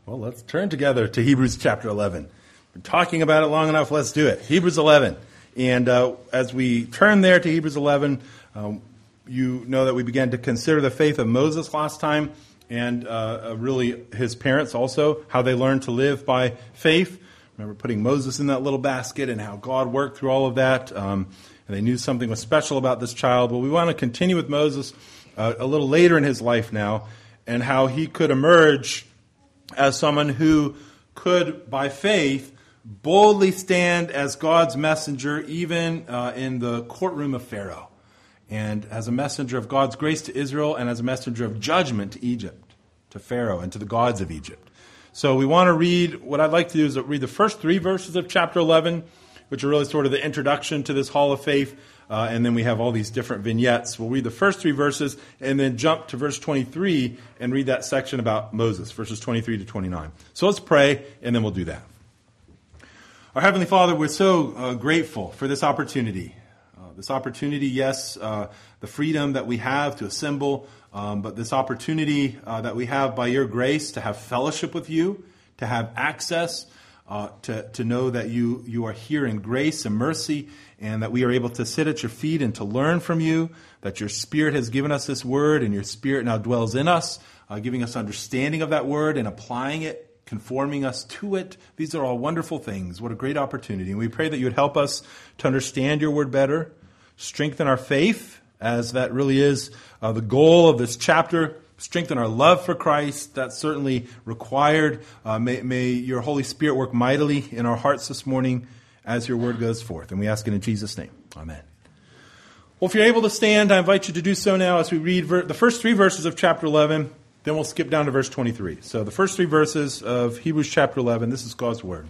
Well, let's turn together to Hebrews chapter 11. Been talking about it long enough, let's do it. Hebrews 11. And as we turn there to Hebrews 11, you know that we began to consider the faith of Moses last time, and really his parents also, how they learned to live by faith. Remember putting Moses in that little basket and how God worked through all of that. And they knew something was special about this child. Well, we want to continue with Moses a little later in his life now, and how he could emerge as someone who could, by faith, boldly stand as God's messenger, even in the courtroom of Pharaoh, and as a messenger of God's grace to Israel, and as a messenger of judgment to Egypt, to Pharaoh, and to the gods of Egypt. So we want to read, what I'd like to do is read the first 3 verses of chapter 11, which are really sort of the introduction to this hall of faith, and then we have all these different vignettes. We'll read the first 3 verses, and then jump to verse 23 and read that section about Moses, verses 23 to 29. So let's pray, and then we'll do that. Our Heavenly Father, we're so grateful for this opportunity. Yes, the freedom that we have to assemble, but this opportunity that we have by your grace to have fellowship with you, to have access, to know that you are here in grace and mercy, and that we are able to sit at your feet and to learn from you, that your Spirit has given us this word, and your Spirit now dwells in us, giving us understanding of that word and applying it, conforming us to it. These are all wonderful things. What a great opportunity. And we pray that you would help us to understand your word better, strengthen our faith, as that really is the goal of this chapter, strengthen our love for Christ. That's certainly required. May your Holy Spirit work mightily in our hearts this morning as your word goes forth. And we ask it in Jesus' name. Amen. Well, if you're able to stand, I invite you to do so now as we read the first 3 verses of chapter 11. Then we'll skip down to verse 23. So the first 3 verses of Hebrews chapter 11, this is God's word.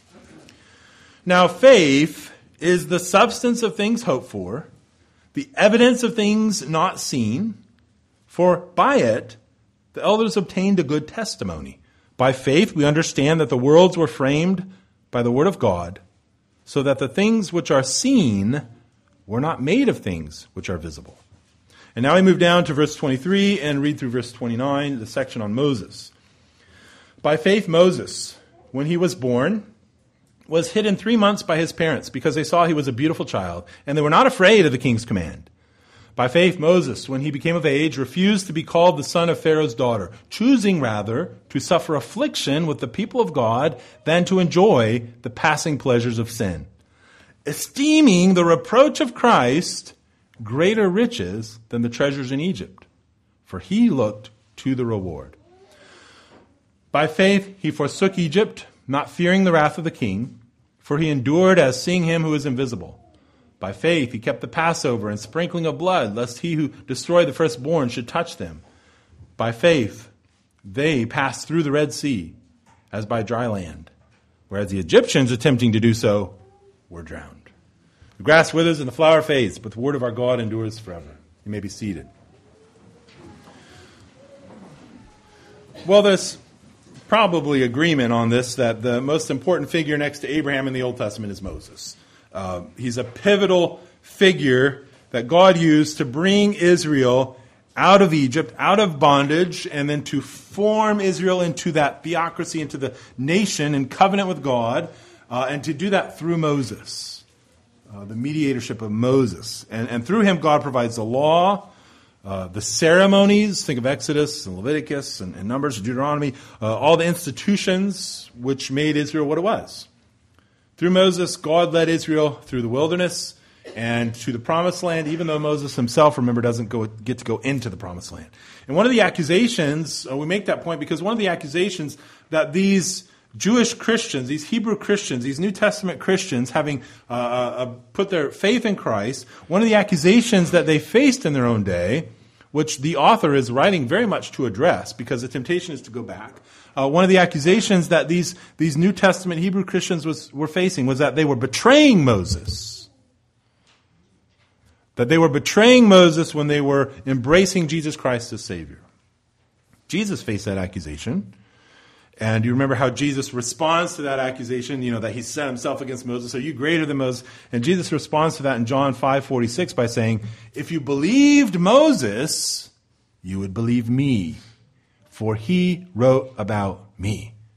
Now faith is the substance of things hoped for, the evidence of things not seen. For by it the elders obtained a good testimony. By faith we understand that the worlds were framed by the word of God, so that the things which are seen were not made of things which are visible. And now we move down to verse 23 and read through verse 29, the section on Moses. By faith Moses, when he was born, was hidden 3 months by his parents because they saw he was a beautiful child, and they were not afraid of the king's command. By faith Moses, when he became of age, refused to be called the son of Pharaoh's daughter, choosing rather to suffer affliction with the people of God than to enjoy the passing pleasures of sin, esteeming the reproach of Christ greater riches than the treasures in Egypt, for he looked to the reward. By faith he forsook Egypt, not fearing the wrath of the king, for he endured as seeing him who is invisible. By faith he kept the Passover and sprinkling of blood, lest he who destroyed the firstborn should touch them. By faith they passed through the Red Sea as by dry land, whereas the Egyptians attempting to do so were drowned. The grass withers and the flower fades, but the word of our God endures forever. You may be seated. Well, there's probably agreement on this, that the most important figure next to Abraham in the Old Testament is Moses. He's a pivotal figure that God used to bring Israel out of Egypt, out of bondage, and then to form Israel into that theocracy, into the nation in covenant with God, and to do that through Moses, the mediatorship of Moses. And through him, God provides the law, the ceremonies, think of Exodus and Leviticus and Numbers and Deuteronomy, all the institutions which made Israel what it was. Through Moses, God led Israel through the wilderness and to the promised land, even though Moses himself, remember, doesn't get to go into the promised land. And one of the accusations, we make that point because one of the accusations that these Jewish Christians, these Hebrew Christians, these New Testament Christians, having put their faith in Christ, one of the accusations that they faced in their own day, which the author is writing very much to address because the temptation is to go back. One of the accusations that these New Testament Hebrew Christians were facing was that they were betraying Moses. That they were betraying Moses when they were embracing Jesus Christ as Savior. Jesus faced that accusation. And you remember how Jesus responds to that accusation, that he set himself against Moses. Are you greater than Moses? And Jesus responds to that in John 5:46 by saying, if you believed Moses, you would believe me, for he wrote about me.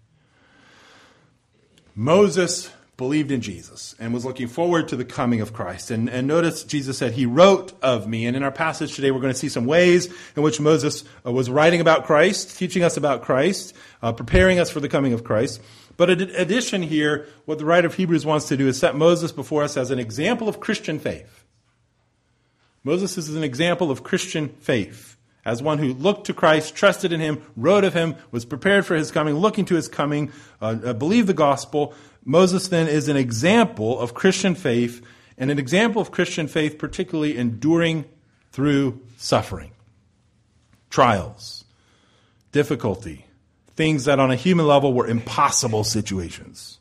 Moses believed in Jesus and was looking forward to the coming of Christ. And notice Jesus said, he wrote of me. And in our passage today, we're going to see some ways in which Moses was writing about Christ, teaching us about Christ, preparing us for the coming of Christ. But in addition here, what the writer of Hebrews wants to do is set Moses before us as an example of Christian faith. Moses is an example of Christian faith, as one who looked to Christ, trusted in him, wrote of him, was prepared for his coming, looking to his coming, believed the gospel. Moses then is an example of Christian faith, and an example of Christian faith particularly enduring through suffering, trials, difficulty, things that on a human level were impossible situations.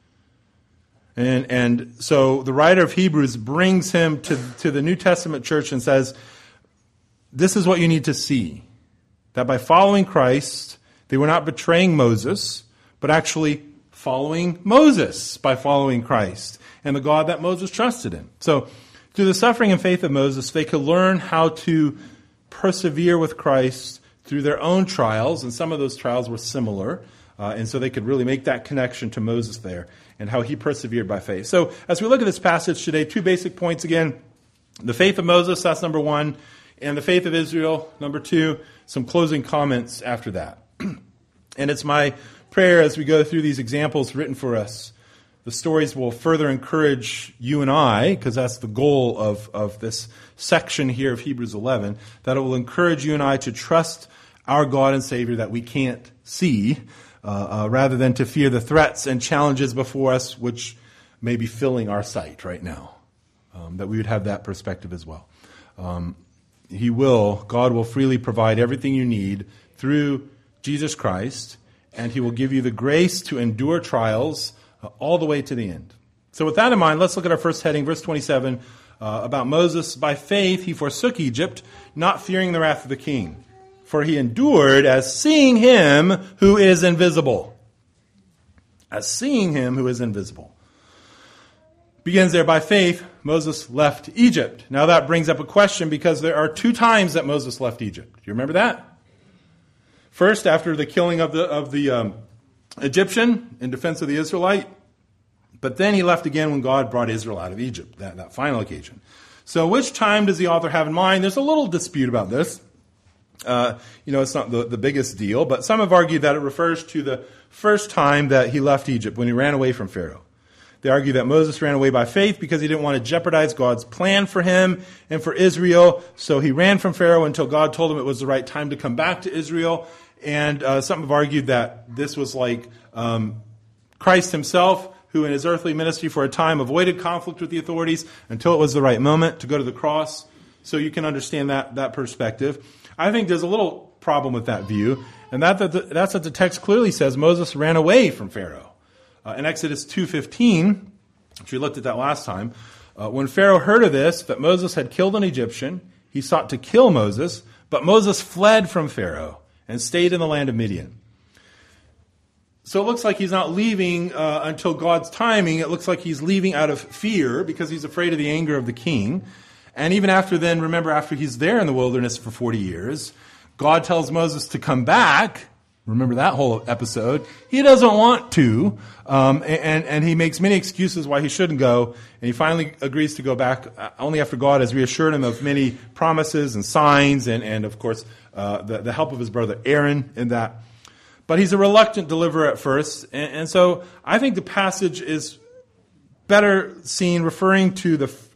And so the writer of Hebrews brings him to the New Testament church and says, this is what you need to see, that by following Christ, they were not betraying Moses, but actually following Moses by following Christ and the God that Moses trusted in. So through the suffering and faith of Moses, they could learn how to persevere with Christ through their own trials, and some of those trials were similar, and so they could really make that connection to Moses there and how he persevered by faith. So as we look at this passage today, two basic points again. The faith of Moses, that's number one, and the faith of Israel, number two. Some closing comments after that. And it's my prayer as we go through these examples written for us, the stories will further encourage you and I, because that's the goal of this section here of Hebrews 11, that it will encourage you and I to trust our God and Savior that we can't see, rather than to fear the threats and challenges before us, which may be filling our sight right now. That we would have that perspective as well. God will freely provide everything you need through Jesus Christ, and he will give you the grace to endure trials all the way to the end. So with that in mind, let's look at our first heading, verse 27, about Moses. By faith he forsook Egypt, not fearing the wrath of the king, for he endured as seeing him who is invisible. As seeing him who is invisible. Begins there, by faith, Moses left Egypt. Now that brings up a question, because there are two times that Moses left Egypt. Do you remember that? First, after the killing of the Egyptian in defense of the Israelite. But then he left again when God brought Israel out of Egypt, that final occasion. So which time does the author have in mind? There's a little dispute about this. It's not the biggest deal, but some have argued that it refers to the first time that he left Egypt, when he ran away from Pharaoh. They argue that Moses ran away by faith because he didn't want to jeopardize God's plan for him and for Israel. So he ran from Pharaoh until God told him it was the right time to come back to Israel. And some have argued that this was like Christ himself, who in his earthly ministry for a time avoided conflict with the authorities until it was the right moment to go to the cross. So you can understand that perspective. I think there's a little problem with that view, and that's what the text clearly says. Moses ran away from Pharaoh. In Exodus 2:15, which we looked at that last time, when Pharaoh heard of this, that Moses had killed an Egyptian, he sought to kill Moses, but Moses fled from Pharaoh and stayed in the land of Midian. So it looks like he's not leaving until God's timing. It looks like he's leaving out of fear because he's afraid of the anger of the king. And even after he's there in the wilderness for 40 years, God tells Moses to come back. Remember that whole episode. He doesn't want to, and he makes many excuses why he shouldn't go, and he finally agrees to go back only after God has reassured him of many promises and signs, and of course, the help of his brother Aaron in that. But he's a reluctant deliverer at first, and so I think the passage is better seen referring to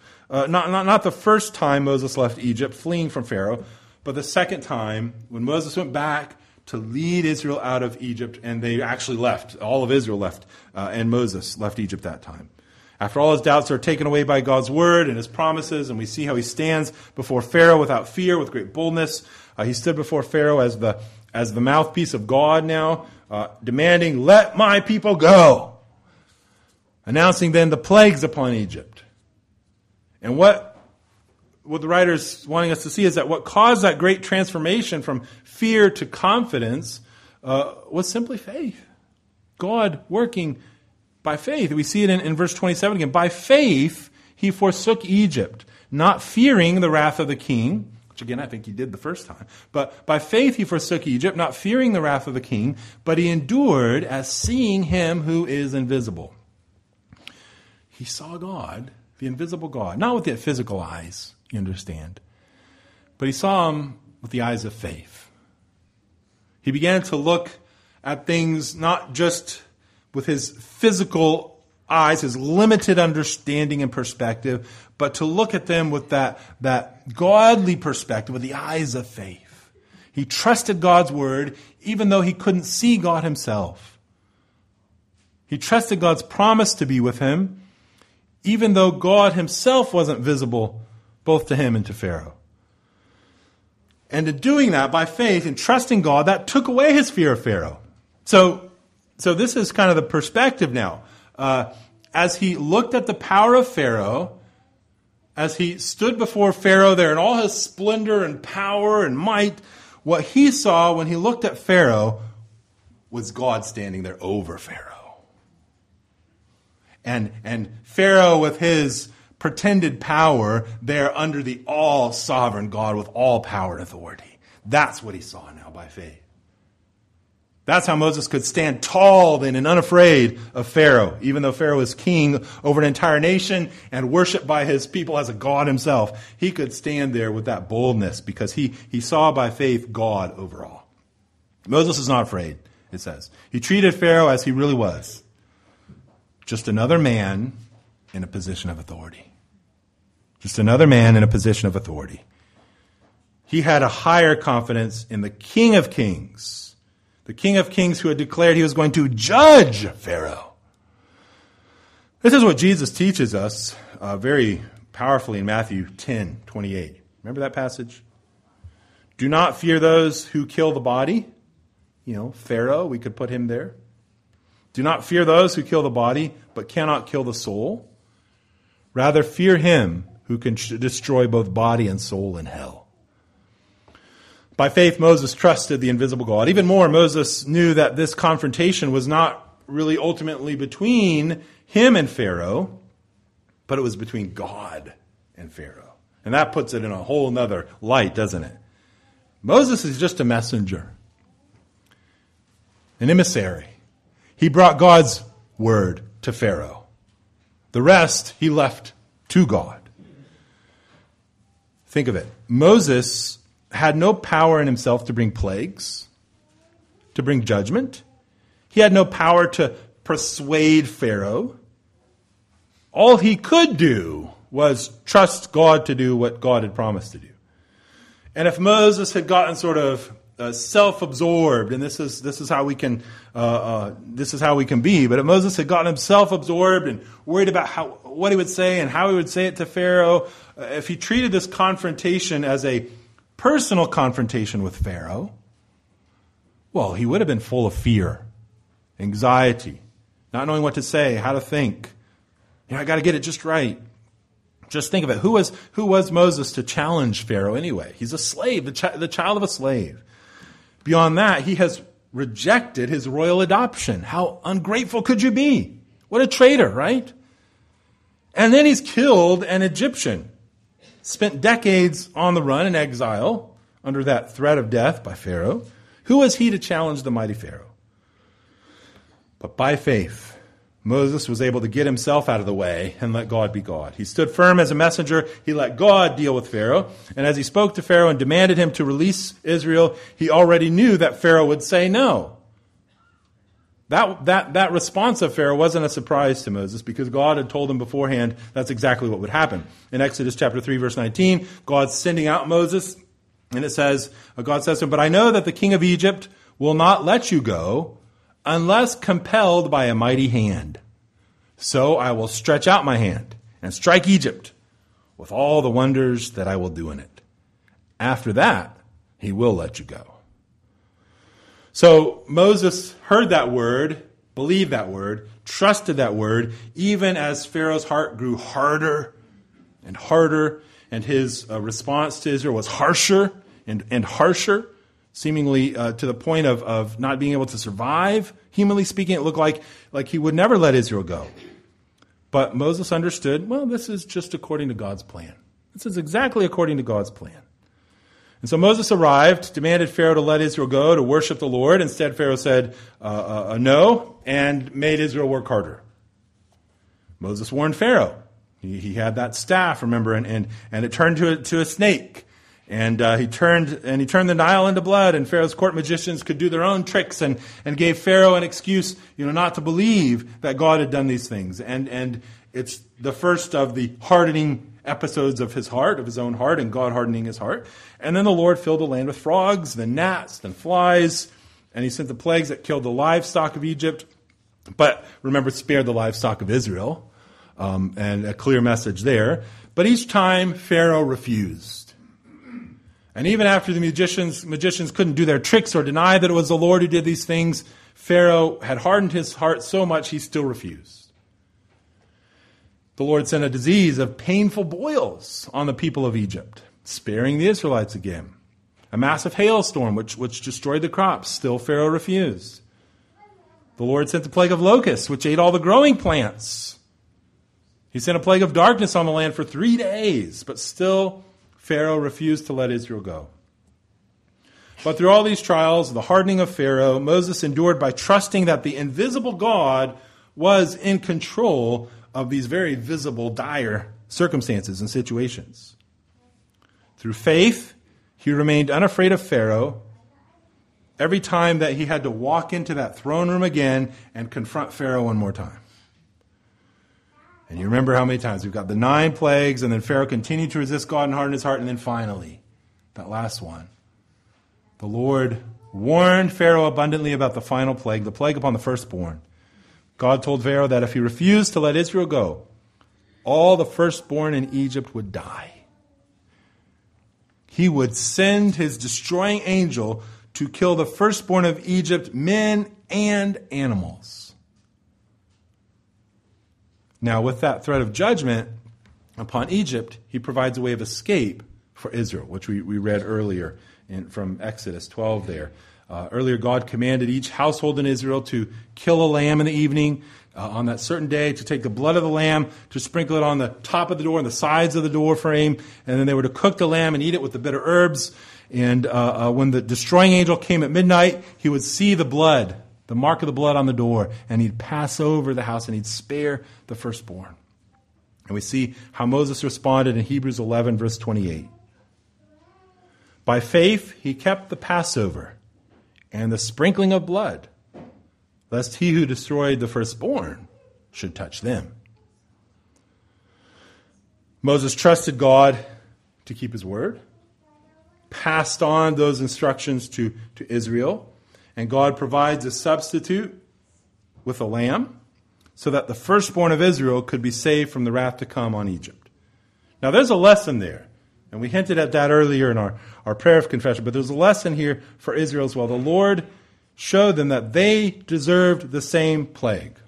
not the first time Moses left Egypt, fleeing from Pharaoh, but the second time when Moses went back to lead Israel out of Egypt, and they actually left. All of Israel left, and Moses left Egypt that time. After all his doubts are taken away by God's word and his promises, and we see how he stands before Pharaoh without fear, with great boldness. He stood before Pharaoh as the mouthpiece of God now, demanding, "Let my people go!" Announcing then the plagues upon Egypt. And what the writer's wanting us to see is that what caused that great transformation from fear to confidence was simply faith. God working by faith. We see it in verse 27 again. By faith he forsook Egypt, not fearing the wrath of the king, which again I think he did the first time. But by faith he forsook Egypt, not fearing the wrath of the king, but he endured as seeing him who is invisible. He saw God, the invisible God, not with the physical eyes, you understand, but he saw him with the eyes of faith. He began to look at things not just with his physical eyes, his limited understanding and perspective, but to look at them with that godly perspective, with the eyes of faith. He trusted God's word even though he couldn't see God himself. He trusted God's promise to be with him even though God himself wasn't visible both to him and to Pharaoh. And in doing that by faith and trusting God, that took away his fear of Pharaoh. So this is kind of the perspective now. As he looked at the power of Pharaoh, as he stood before Pharaoh there in all his splendor and power and might, what he saw when he looked at Pharaoh was God standing there over Pharaoh. And Pharaoh with his pretended power there under the all-sovereign God with all power and authority. That's what he saw now by faith. That's how Moses could stand tall then and unafraid of Pharaoh, even though Pharaoh was king over an entire nation and worshipped by his people as a god himself. He could stand there with that boldness because he saw by faith God over all. Moses is not afraid, it says. He treated Pharaoh as he really was. Just another man in a position of authority. Just another man in a position of authority. He had a higher confidence in the King of Kings. The King of Kings who had declared he was going to judge Pharaoh. This is what Jesus teaches us very powerfully in Matthew 10:28. Remember that passage? Do not fear those who kill the body. Pharaoh, we could put him there. Do not fear those who kill the body, but cannot kill the soul. Rather fear him who can destroy both body and soul in hell. By faith, Moses trusted the invisible God. Even more, Moses knew that this confrontation was not really ultimately between him and Pharaoh, but it was between God and Pharaoh. And that puts it in a whole nother light, doesn't it? Moses is just a messenger, an emissary. He brought God's word to Pharaoh. The rest he left to God. Think of it. Moses had no power in himself to bring plagues, to bring judgment. He had no power to persuade Pharaoh. All he could do was trust God to do what God had promised to do. And if Moses had gotten sort of self-absorbed, and this is how we can be, but if Moses had gotten himself absorbed and worried about what he would say and how he would say it to Pharaoh, if he treated this confrontation as a personal confrontation with Pharaoh, well, he would have been full of fear, anxiety, not knowing what to say, how to think. I got to get it just right. Just think of it. Who was Moses to challenge Pharaoh anyway? He's a slave, the child of a slave. Beyond that, he has rejected his royal adoption. How ungrateful could you be? What a traitor, right? And then he's killed an Egyptian. Spent decades on the run in exile under that threat of death by Pharaoh. Who was he to challenge the mighty Pharaoh? But by faith, Moses was able to get himself out of the way and let God be God. He stood firm as a messenger. He let God deal with Pharaoh. And as he spoke to Pharaoh and demanded him to release Israel, he already knew that Pharaoh would say no. That response of Pharaoh wasn't a surprise to Moses because God had told him beforehand that's exactly what would happen. In Exodus chapter 3, verse 19, God's sending out Moses, and it says, God says to him, "But I know that the king of Egypt will not let you go unless compelled by a mighty hand. So I will stretch out my hand and strike Egypt with all the wonders that I will do in it. After that, he will let you go." So Moses heard that word, believed that word, trusted that word, even as Pharaoh's heart grew harder and harder, and his response to Israel was harsher and harsher, seemingly to the point of not being able to survive. Humanly speaking, it looked like he would never let Israel go. But Moses understood, well, this is just according to God's plan. This is exactly according to God's plan. And so Moses arrived, demanded Pharaoh to let Israel go to worship the Lord. Instead, Pharaoh said no and made Israel work harder. Moses warned Pharaoh. He had that staff, remember, and it turned to a snake. And he turned the Nile into blood, and Pharaoh's court magicians could do their own tricks and gave Pharaoh an excuse, not to believe that God had done these things. And it's the first of the hardening episodes of his heart, of his own heart, and God hardening his heart. And then the Lord filled the land with frogs, then gnats, then flies, and he sent the plagues that killed the livestock of Egypt. But remember, spared the livestock of Israel, and a clear message there. But each time, Pharaoh refused. And even after the magicians couldn't do their tricks or deny that it was the Lord who did these things, Pharaoh had hardened his heart so much he still refused. The Lord sent a disease of painful boils on the people of Egypt, sparing the Israelites again. A massive hailstorm which destroyed the crops. Still Pharaoh refused. The Lord sent the plague of locusts, which ate all the growing plants. He sent a plague of darkness on the land for 3 days, but still Pharaoh refused to let Israel go. But through all these trials, the hardening of Pharaoh, Moses endured by trusting that the invisible God was in control of these very visible, dire circumstances and situations. Through faith, he remained unafraid of Pharaoh every time that he had to walk into that throne room again and confront Pharaoh one more time. And you remember how many times we've got the 9 plagues, and then Pharaoh continued to resist God and harden his heart, and then finally, that last one. The Lord warned Pharaoh abundantly about the final plague, the plague upon the firstborn. God told Pharaoh that if he refused to let Israel go, all the firstborn in Egypt would die. He would send his destroying angel to kill the firstborn of Egypt, men and animals. Now, with that threat of judgment upon Egypt, he provides a way of escape for Israel, which we read earlier from Exodus 12 there. Earlier, God commanded each household in Israel to kill a lamb in the evening on that certain day, to take the blood of the lamb, to sprinkle it on the top of the door and the sides of the door frame, and then they were to cook the lamb and eat it with the bitter herbs. And when the destroying angel came at midnight, he would see the blood, the mark of the blood on the door, and he'd pass over the house and he'd spare the firstborn. And we see how Moses responded in Hebrews 11, verse 28. By faith, he kept the Passover and the sprinkling of blood, lest he who destroyed the firstborn should touch them. Moses trusted God to keep his word, passed on those instructions to Israel, and God provides a substitute with a lamb so that the firstborn of Israel could be saved from the wrath to come on Egypt. Now there's a lesson there, and we hinted at that earlier in our prayer of confession, but there's a lesson here for Israel as well. The Lord showed them that they deserved the same plague.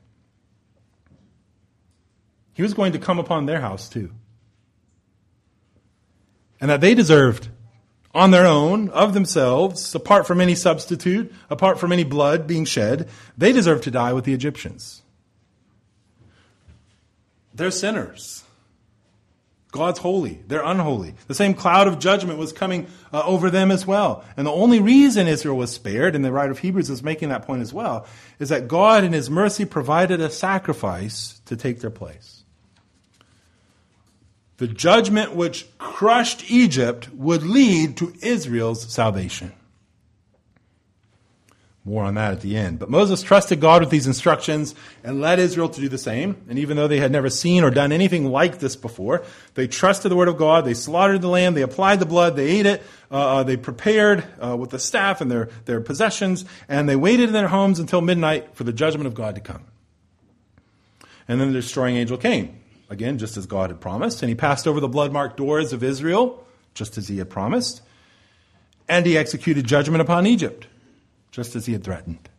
He was going to come upon their house too. And that they deserved on their own, of themselves, apart from any substitute, apart from any blood being shed, they deserve to die with the Egyptians. They're sinners. God's holy. They're unholy. The same cloud of judgment was coming over them as well. And the only reason Israel was spared, and the writer of Hebrews is making that point as well, is that God in his mercy provided a sacrifice to take their place. The judgment which crushed Egypt would lead to Israel's salvation. More on that at the end. But Moses trusted God with these instructions and led Israel to do the same. And even though they had never seen or done anything like this before, they trusted the word of God. They slaughtered the lamb. They applied the blood. They ate it. They prepared with the staff and their possessions. And they waited in their homes until midnight for the judgment of God to come. And then the destroying angel came. Again, just as God had promised. And he passed over the blood-marked doors of Israel, just as he had promised. And he executed judgment upon Egypt, just as he had threatened.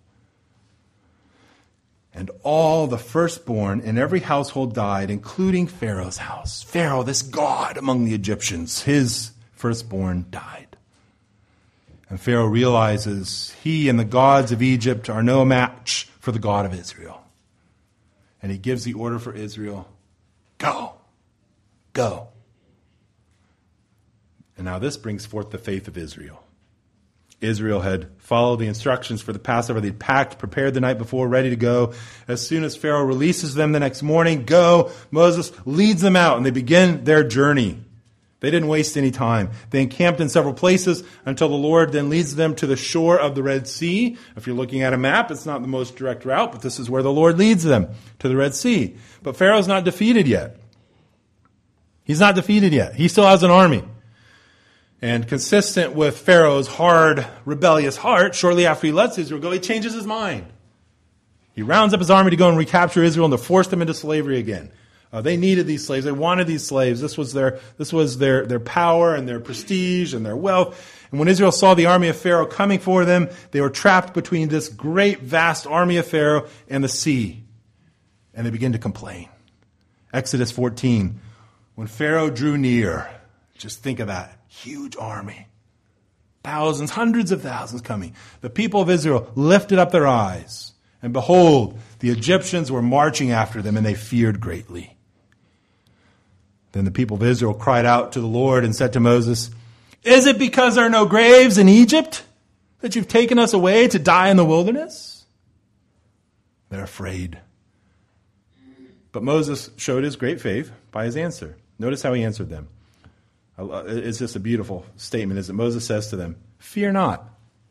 And all the firstborn in every household died, including Pharaoh's house. Pharaoh, this god among the Egyptians, his firstborn died. And Pharaoh realizes he and the gods of Egypt are no match for the God of Israel. And he gives the order for Israel, go. And now this brings forth the faith of Israel. Israel had followed the instructions for the Passover. They'd packed, prepared the night before, ready to go. As soon as Pharaoh releases them the next morning, go. Moses leads them out, and they begin their journey. They didn't waste any time. They encamped in several places until the Lord then leads them to the shore of the Red Sea. If you're looking at a map, it's not the most direct route, but this is where the Lord leads them, to the Red Sea. But Pharaoh's not defeated yet. He's not defeated yet. He still has an army. And consistent with Pharaoh's hard, rebellious heart, shortly after he lets Israel go, he changes his mind. He rounds up his army to go and recapture Israel and to force them into slavery again. They needed these slaves. They wanted these slaves. This was their power and their prestige and their wealth. And when Israel saw the army of Pharaoh coming for them, they were trapped between this great, vast army of Pharaoh and the sea. And they began to complain. Exodus 14, when Pharaoh drew near, just think of that. Huge army. Thousands, hundreds of thousands coming. The people of Israel lifted up their eyes, and behold, the Egyptians were marching after them, and they feared greatly. Then the people of Israel cried out to the Lord and said to Moses, "Is it because there are no graves in Egypt that you've taken us away to die in the wilderness?" They're afraid. But Moses showed his great faith by his answer. Notice how he answered them. It's just a beautiful statement, isn't it? Moses says to them, "Fear not.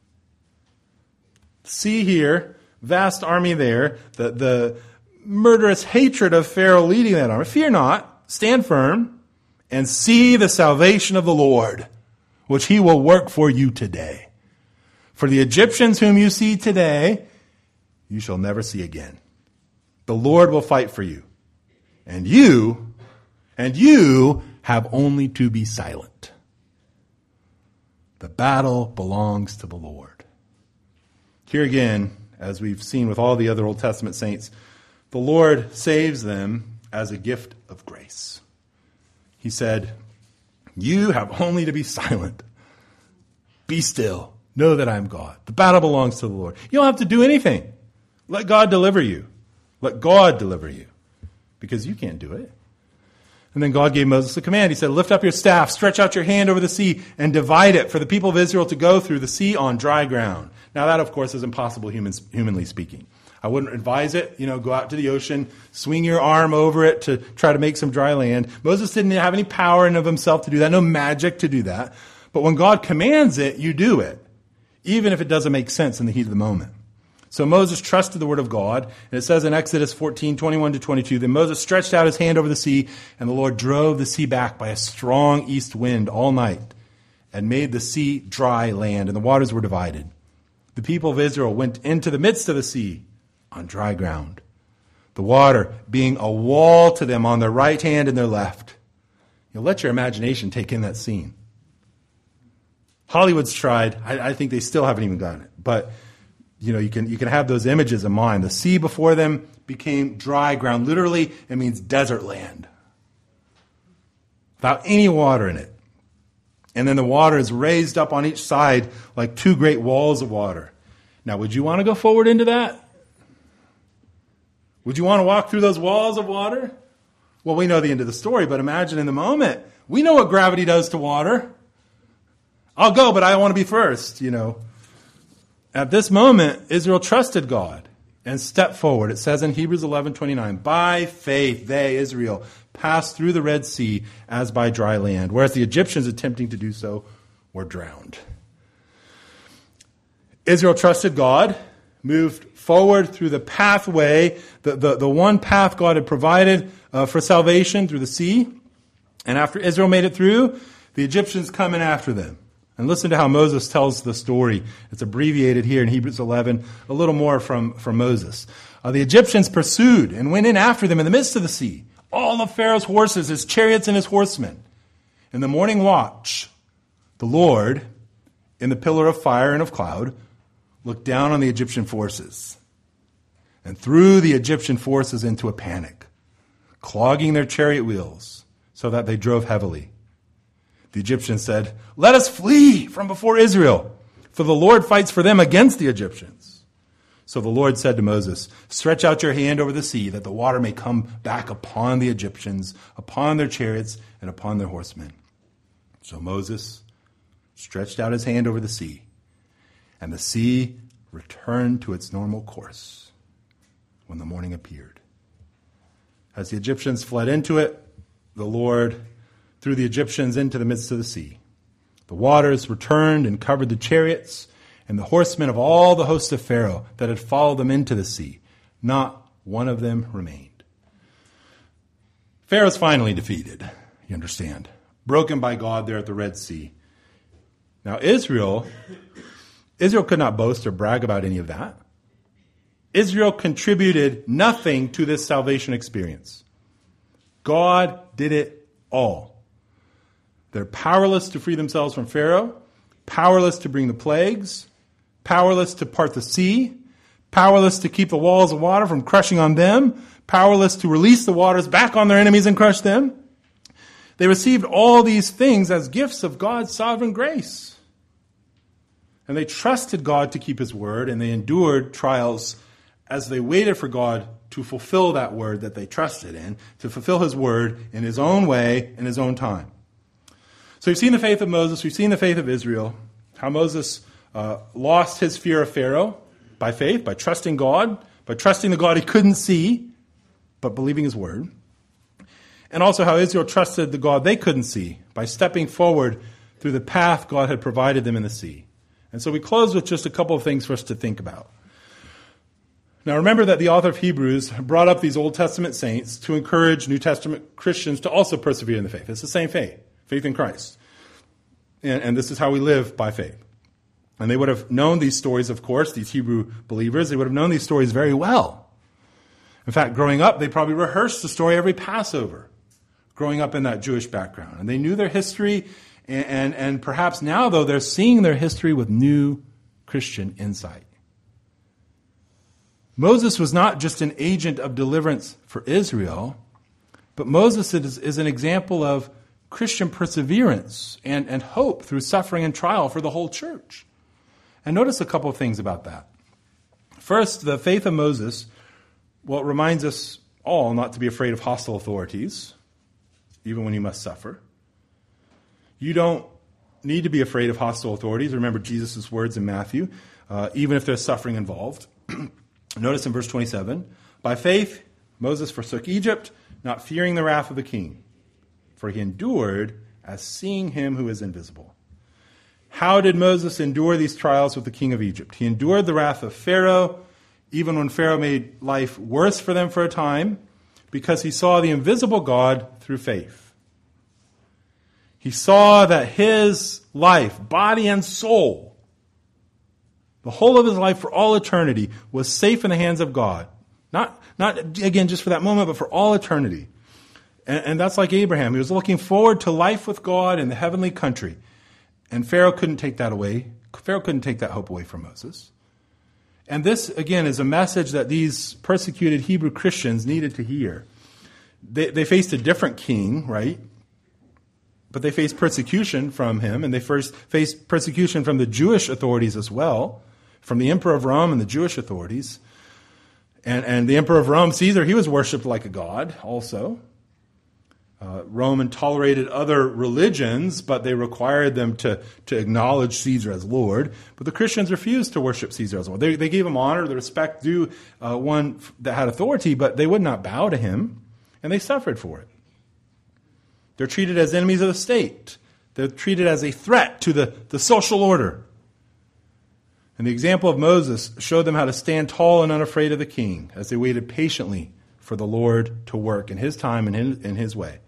See here, vast army there, the murderous hatred of Pharaoh leading that army. Fear not, stand firm, and see the salvation of the Lord, which he will work for you today. For the Egyptians whom you see today, you shall never see again. The Lord will fight for you, and you have only to be silent. The battle belongs to the Lord." Here again, as we've seen with all the other Old Testament saints, the Lord saves them as a gift of grace. He said, "You have only to be silent. Be still. Know that I am God. The battle belongs to the Lord." You don't have to do anything. Let God deliver you. Let God deliver you. Because you can't do it. And then God gave Moses a command. He said, "Lift up your staff, stretch out your hand over the sea, and divide it for the people of Israel to go through the sea on dry ground." Now that, of course, is impossible humanly speaking. I wouldn't advise it. Go out to the ocean, swing your arm over it to try to make some dry land. Moses didn't have any power in of himself to do that, no magic to do that. But when God commands it, you do it, even if it doesn't make sense in the heat of the moment. So Moses trusted the word of God, and it says in Exodus 14:21-22, "Then Moses stretched out his hand over the sea, and the Lord drove the sea back by a strong east wind all night, and made the sea dry land, and the waters were divided. The people of Israel went into the midst of the sea on dry ground, the water being a wall to them on their right hand and their left." Let your imagination take in that scene. Hollywood's tried. I think they still haven't even gotten it, but you can have those images in mind. The sea before them became dry ground. Literally, it means desert land. Without any water in it. And then the water is raised up on each side like two great walls of water. Now, would you want to go forward into that? Would you want to walk through those walls of water? Well, we know the end of the story, but imagine in the moment. We know what gravity does to water. I'll go, but I want to be first, At this moment, Israel trusted God and stepped forward. It says in Hebrews 11:29, "By faith they, Israel, passed through the Red Sea as by dry land, whereas the Egyptians attempting to do so were drowned." Israel trusted God, moved forward through the pathway, the one path God had provided for salvation through the sea. And after Israel made it through, the Egyptians come in after them. And listen to how Moses tells the story. It's abbreviated here in Hebrews 11, a little more from Moses. The Egyptians pursued and went in after them in the midst of the sea, all of Pharaoh's horses, his chariots, and his horsemen. In the morning watch, the Lord, in the pillar of fire and of cloud, looked down on the Egyptian forces and threw the Egyptian forces into a panic, clogging their chariot wheels so that they drove heavily. The Egyptians said, "Let us flee from before Israel, for the Lord fights for them against the Egyptians." So the Lord said to Moses, "Stretch out your hand over the sea, that the water may come back upon the Egyptians, upon their chariots, and upon their horsemen." So Moses stretched out his hand over the sea, and the sea returned to its normal course when the morning appeared. As the Egyptians fled into it, the Lord threw the Egyptians into the midst of the sea. The waters returned and covered the chariots and the horsemen of all the hosts of Pharaoh that had followed them into the sea. Not one of them remained. Pharaoh's finally defeated, you understand, broken by God there at the Red Sea. Now Israel could not boast or brag about any of that. Israel contributed nothing to this salvation experience. God did it all. They're powerless to free themselves from Pharaoh, powerless to bring the plagues, powerless to part the sea, powerless to keep the walls of water from crushing on them, powerless to release the waters back on their enemies and crush them. They received all these things as gifts of God's sovereign grace. And they trusted God to keep his word, and they endured trials as they waited for God to fulfill that word that they trusted in, to fulfill his word in his own way, in his own time. So we've seen the faith of Moses, we've seen the faith of Israel, how Moses lost his fear of Pharaoh by faith, by trusting God, by trusting the God he couldn't see, but believing his word. And also how Israel trusted the God they couldn't see by stepping forward through the path God had provided them in the sea. And so we close with just a couple of things for us to think about. Now remember that the author of Hebrews brought up these Old Testament saints to encourage New Testament Christians to also persevere in the faith. It's the same faith in Christ. And this is how we live by faith. And they would have known these stories, of course, these Hebrew believers. They would have known these stories very well. In fact, growing up, they probably rehearsed the story every Passover, growing up in that Jewish background. And they knew their history, and perhaps now, though, they're seeing their history with new Christian insight. Moses was not just an agent of deliverance for Israel, but Moses is an example of Christian perseverance and hope through suffering and trial for the whole church. And notice a couple of things about that. First, the faith of Moses, well, it reminds us all not to be afraid of hostile authorities, even when you must suffer. You don't need to be afraid of hostile authorities. Remember Jesus' words in Matthew, even if there's suffering involved. Notice in verse 27, by faith Moses forsook Egypt, not fearing the wrath of the king, for he endured as seeing him who is invisible. How did Moses endure these trials with the king of Egypt? He endured the wrath of Pharaoh, even when Pharaoh made life worse for them for a time, because he saw the invisible God through faith. He saw that his life, body and soul, the whole of his life for all eternity, was safe in the hands of God. Not again, just for that moment, but for all eternity. And that's like Abraham. He was looking forward to life with God in the heavenly country. And Pharaoh couldn't take that away. Pharaoh couldn't take that hope away from Moses. And this, again, is a message that these persecuted Hebrew Christians needed to hear. They faced a different king, right? But they faced persecution from him, and they first faced persecution from the Jewish authorities as well, from the emperor of Rome and the Jewish authorities. And the emperor of Rome, Caesar, he was worshipped like a god also. Rome tolerated other religions, but they required them to acknowledge Caesar as Lord. But the Christians refused to worship Caesar as Lord. They gave him honor, the respect due one that had authority, but they would not bow to him, and they suffered for it. They're treated as enemies of the state. They're treated as a threat to the social order. And the example of Moses showed them how to stand tall and unafraid of the king as they waited patiently for the Lord to work in his time and in his way.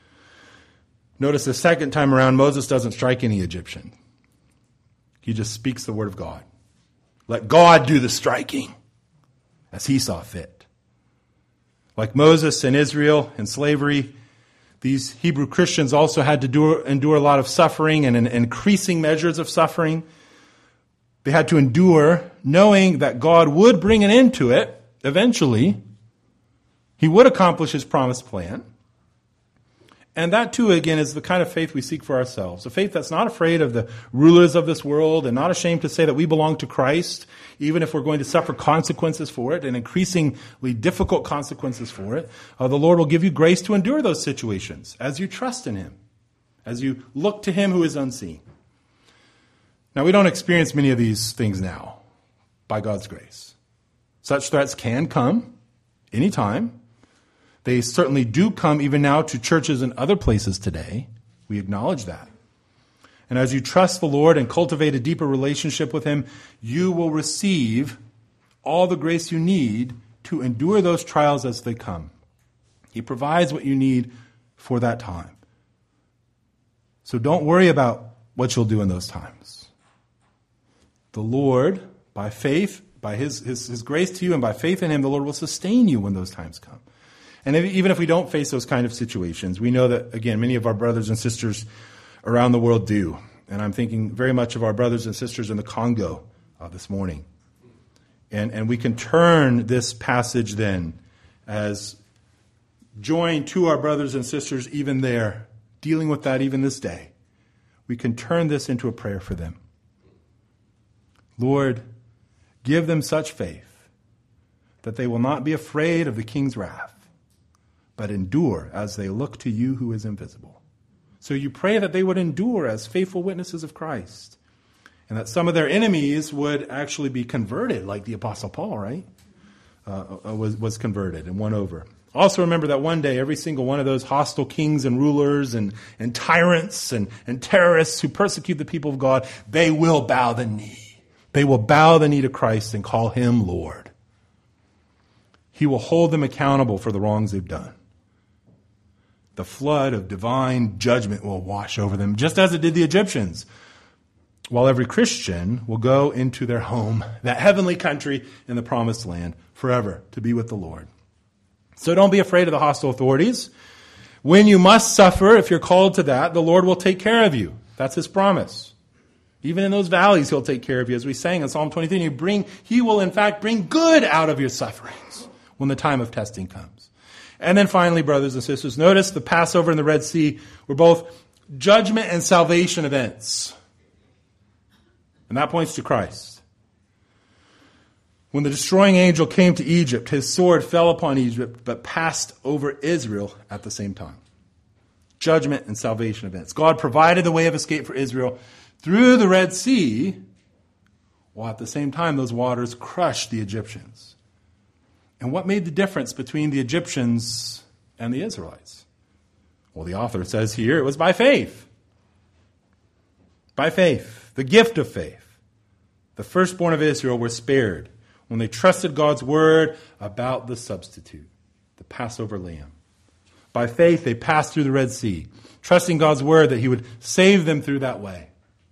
Notice the second time around, Moses doesn't strike any Egyptian. He just speaks the word of God. Let God do the striking as he saw fit. Like Moses and Israel in slavery, these Hebrew Christians also had to endure a lot of suffering and increasing measures of suffering. They had to endure knowing that God would bring an end to it eventually. He would accomplish his promised plan. And that too, again, is the kind of faith we seek for ourselves. A faith that's not afraid of the rulers of this world and not ashamed to say that we belong to Christ, even if we're going to suffer consequences for it and increasingly difficult consequences for it. The Lord will give you grace to endure those situations as you trust in him, as you look to him who is unseen. Now, we don't experience many of these things now, by God's grace. Such threats can come anytime. They certainly do come even now to churches and other places today. We acknowledge that. And as you trust the Lord and cultivate a deeper relationship with him, you will receive all the grace you need to endure those trials as they come. He provides what you need for that time. So don't worry about what you'll do in those times. The Lord, by faith, by his grace to you and by faith in him, the Lord will sustain you when those times come. And even if we don't face those kind of situations, we know that, again, many of our brothers and sisters around the world do. And I'm thinking very much of our brothers and sisters in the Congo this morning. And we can turn this passage then as joined to our brothers and sisters even there, dealing with that even this day. We can turn this into a prayer for them. Lord, give them such faith that they will not be afraid of the king's wrath, but endure as they look to you who is invisible. So you pray that they would endure as faithful witnesses of Christ, and that some of their enemies would actually be converted, like the Apostle Paul, right? Was converted and won over. Also remember that one day, every single one of those hostile kings and rulers and tyrants and terrorists who persecute the people of God, they will bow the knee. They will bow the knee to Christ and call him Lord. He will hold them accountable for the wrongs they've done. The flood of divine judgment will wash over them, just as it did the Egyptians, while every Christian will go into their home, that heavenly country in the promised land, forever to be with the Lord. So don't be afraid of the hostile authorities. When you must suffer, if you're called to that, the Lord will take care of you. That's his promise. Even in those valleys, he'll take care of you. As we sang in Psalm 23, he will in fact bring good out of your sufferings when the time of testing comes. And then finally, brothers and sisters, notice the Passover and the Red Sea were both judgment and salvation events. And that points to Christ. When the destroying angel came to Egypt, his sword fell upon Egypt, but passed over Israel at the same time. Judgment and salvation events. God provided the way of escape for Israel through the Red Sea, while at the same time those waters crushed the Egyptians. And what made the difference between the Egyptians and the Israelites? Well, the author says here it was by faith. By faith. The gift of faith. The firstborn of Israel were spared when they trusted God's word about the substitute, the Passover lamb. By faith, they passed through the Red Sea, trusting God's word that he would save them through that way.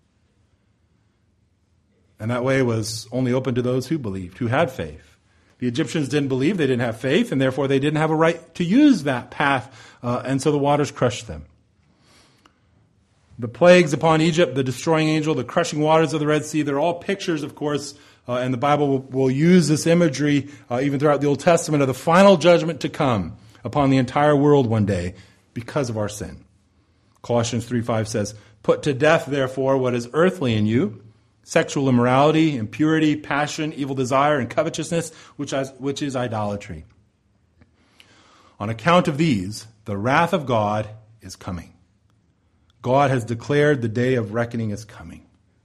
And that way was only open to those who believed, who had faith. The Egyptians didn't believe, they didn't have faith, and therefore they didn't have a right to use that path, and so the waters crushed them. The plagues upon Egypt, the destroying angel, the crushing waters of the Red Sea, they're all pictures, of course, and the Bible will use this imagery even throughout the Old Testament of the final judgment to come upon the entire world one day because of our sin. Colossians 3:5 says, "Put to death, therefore, what is earthly in you, sexual immorality, impurity, passion, evil desire, and covetousness, which is idolatry. On account of these, the wrath of God is coming." God has declared the day of reckoning is coming.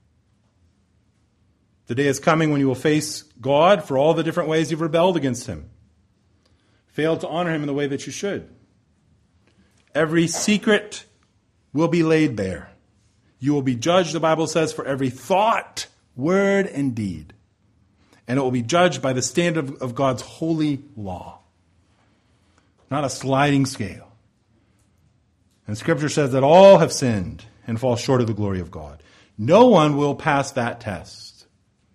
The day is coming when you will face God for all the different ways you've rebelled against him, failed to honor him in the way that you should. Every secret will be laid bare. You will be judged, the Bible says, for every thought, word, and deed. And it will be judged by the standard of God's holy law, not a sliding scale. And Scripture says that all have sinned and fall short of the glory of God. No one will pass that test.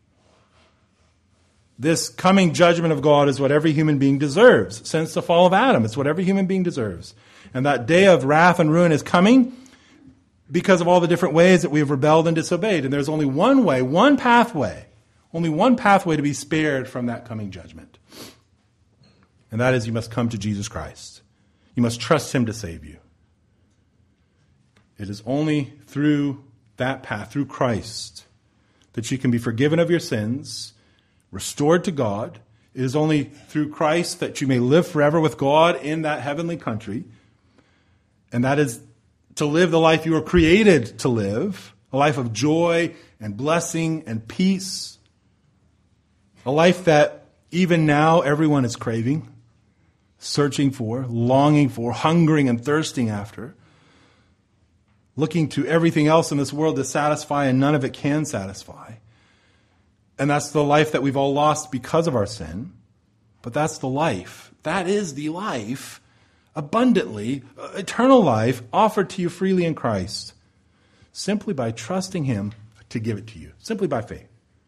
This coming judgment of God is what every human being deserves. Since the fall of Adam, it's what every human being deserves. And that day of wrath and ruin is coming because of all the different ways that we have rebelled and disobeyed. And there's only one way, one pathway to be spared from that coming judgment. And that is you must come to Jesus Christ. You must trust him to save you. It is only through that path, through Christ, that you can be forgiven of your sins, restored to God. It is only through Christ that you may live forever with God in that heavenly country. And that is to live the life you were created to live, a life of joy and blessing and peace, a life that even now everyone is craving, searching for, longing for, hungering and thirsting after, looking to everything else in this world to satisfy, and none of it can satisfy. And that's the life that we've all lost because of our sin. But that's the life. That is the life, abundantly, eternal life, offered to you freely in Christ, simply by trusting Him to give it to you, simply by faith.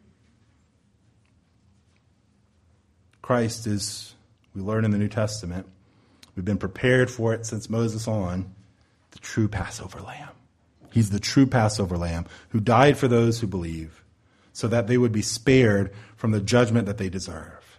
Christ is, we learn in the New Testament, we've been prepared for it since Moses on, the true Passover lamb. He's the true Passover lamb who died for those who believe, so that they would be spared from the judgment that they deserve,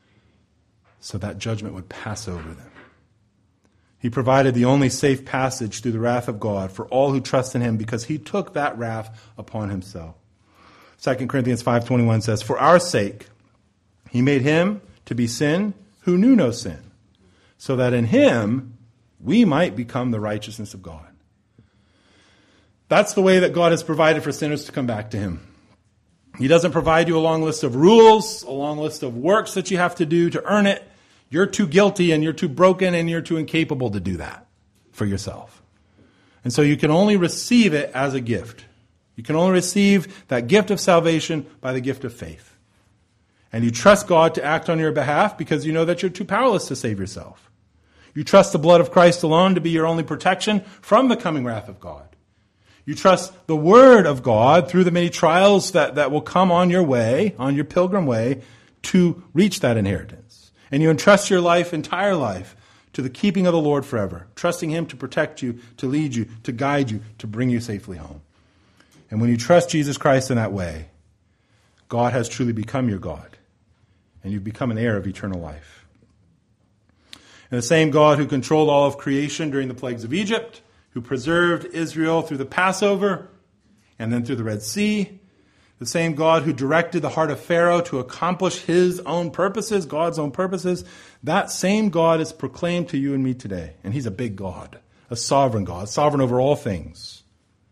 so that judgment would pass over them. He provided the only safe passage through the wrath of God for all who trust in Him, because He took that wrath upon Himself. 2 Corinthians 5:21 says, "For our sake He made Him to be sin who knew no sin, so that in Him we might become the righteousness of God." That's the way that God has provided for sinners to come back to Him. He doesn't provide you a long list of rules, a long list of works that you have to do to earn it. You're too guilty and you're too broken and you're too incapable to do that for yourself. And so you can only receive it as a gift. You can only receive that gift of salvation by the gift of faith. And you trust God to act on your behalf because you know that you're too powerless to save yourself. You trust the blood of Christ alone to be your only protection from the coming wrath of God. You trust the Word of God through the many trials that will come on your way, on your pilgrim way, to reach that inheritance. And you entrust your life, entire life, to the keeping of the Lord forever, trusting Him to protect you, to lead you, to guide you, to bring you safely home. And when you trust Jesus Christ in that way, God has truly become your God, and you've become an heir of eternal life. And the same God who controlled all of creation during the plagues of Egypt, who preserved Israel through the Passover and then through the Red Sea, the same God who directed the heart of Pharaoh to accomplish His own purposes, God's own purposes, that same God is proclaimed to you and me today. And He's a big God, a sovereign God, sovereign over all things.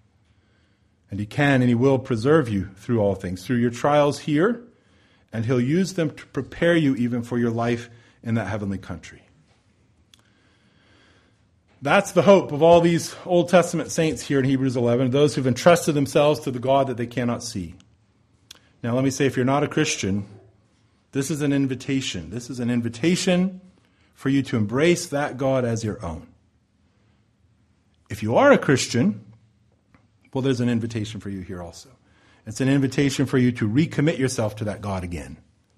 And He can and He will preserve you through all things, through your trials here, and He'll use them to prepare you even for your life in that heavenly country. That's the hope of all these Old Testament saints here in Hebrews 11, those who've entrusted themselves to the God that they cannot see. Now let me say, if you're not a Christian, this is an invitation. This is an invitation for you to embrace that God as your own. If you are a Christian, well, there's an invitation for you here also. It's an invitation for you to recommit yourself to that God again.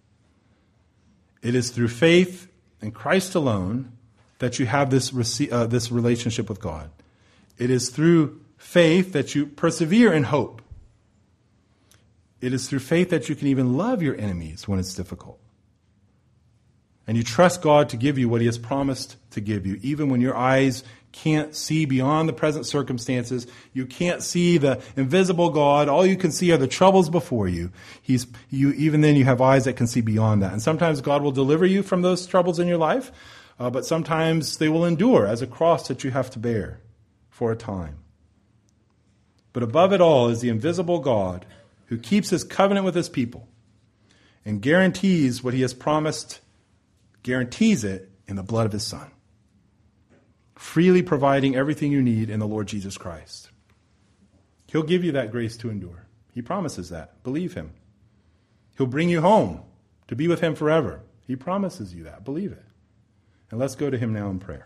It is through faith in Christ alone that you have this relationship with God. It is through faith that you persevere in hope. It is through faith that you can even love your enemies when it's difficult. And you trust God to give you what He has promised to give you, even when your eyes can't see beyond the present circumstances. You can't see the invisible God. All you can see are the troubles before you. Even then you have eyes that can see beyond that. And sometimes God will deliver you from those troubles in your life. But sometimes they will endure as a cross that you have to bear for a time. But above it all is the invisible God who keeps His covenant with His people and guarantees what He has promised, guarantees it in the blood of His Son, freely providing everything you need in the Lord Jesus Christ. He'll give you that grace to endure. He promises that. Believe Him. He'll bring you home to be with Him forever. He promises you that. Believe it. And let's go to Him now in prayer.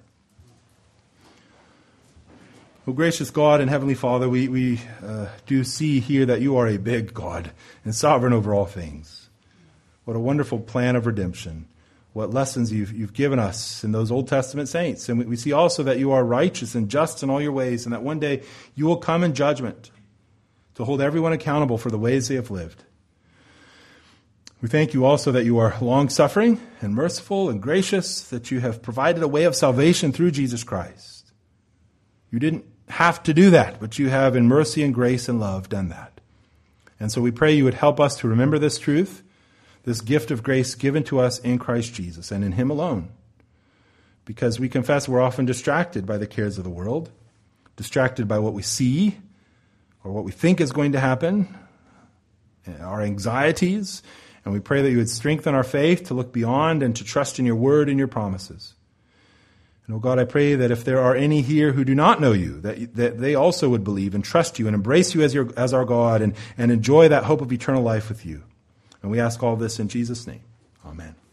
Oh, gracious God and Heavenly Father, we do see here that You are a big God and sovereign over all things. What a wonderful plan of redemption. What lessons you've given us in those Old Testament saints. And we see also that You are righteous and just in all Your ways, and that one day You will come in judgment to hold everyone accountable for the ways they have lived. We thank You also that You are long-suffering and merciful and gracious, that You have provided a way of salvation through Jesus Christ. You didn't have to do that, but You have in mercy and grace and love done that. And so we pray You would help us to remember this truth, this gift of grace given to us in Christ Jesus and in Him alone. Because we confess we're often distracted by the cares of the world, distracted by what we see or what we think is going to happen, our anxieties, and we pray that you would strengthen our faith to look beyond and to trust in your word and your promises. And, oh God, I pray that if there are any here who do not know you, that they also would believe and trust you and embrace you as our God and enjoy that hope of eternal life with you. And we ask all this in Jesus' name. Amen.